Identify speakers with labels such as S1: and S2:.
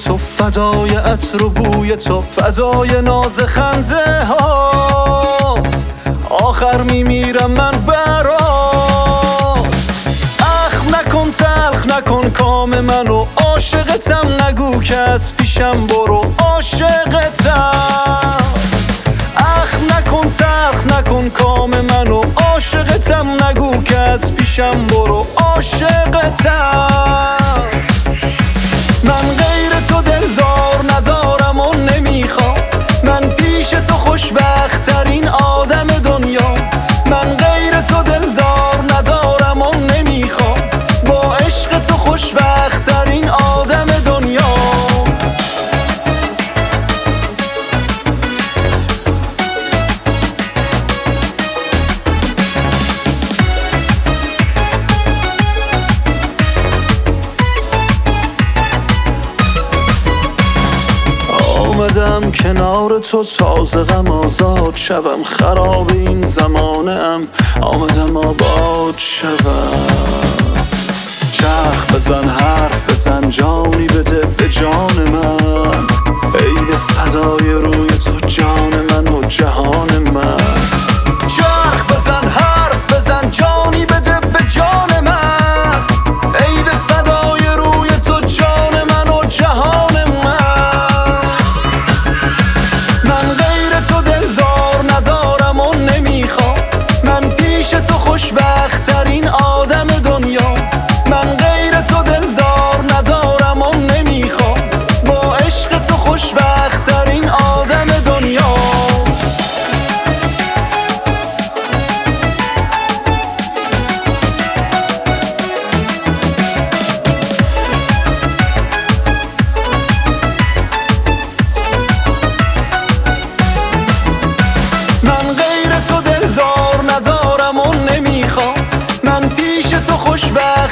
S1: تو، فدای عطر و بوی تو، فدای ناز خنده هات، آخر میمیرم من برات. اخم نکن تلخ نکن کام منو، عاشقتم نگو که از پیشم برو، عاشقتم. اخم نکن تلخ نکن کام منو، عاشقتم نگو که از پیشم برو، عاشقتم. من غیر تو دلدار ندارم و نمیخوام، من پیش تو خوشبخت ترین آدم دنیا. من غیر تو دلدار ندارم و نمیخوام، با عشق تو خوشبخت ترین آدم دنیا. آمدم کنار تو تازه غم آزاد شوم، خراب این زمانه ام آمدم آباد شوم. چرخ بزن حرف بزن جانی بده به جان من، ای به فدای روی تو جان من و جهان من. چرخ بزن حرف بزن جانی بده به جان من، ای به فدای روی تو جان من و جهان من. تو خوشبخت ترین آدم دنیا. من غیر تو دلدار ندارم و نمیخوام، با عشق تو خوشبخت ترین آدم دنیا. من غیر تو دلدار ندارم و نمیخوام، من پیش تو خوشبخت